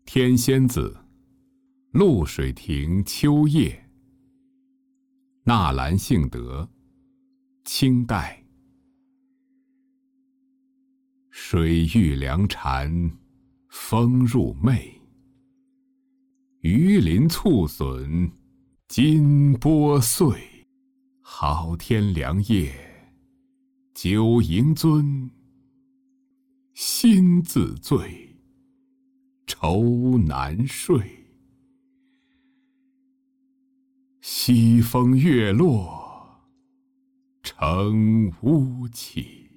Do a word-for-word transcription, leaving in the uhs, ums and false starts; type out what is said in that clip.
天仙子，渌水亭秋夜。纳兰性德，清代。水遇凉蝉，风入寐。鱼鳞促损，金波碎。好天良夜，酒盈樽。心自醉，愁难睡。西风月落，城乌起。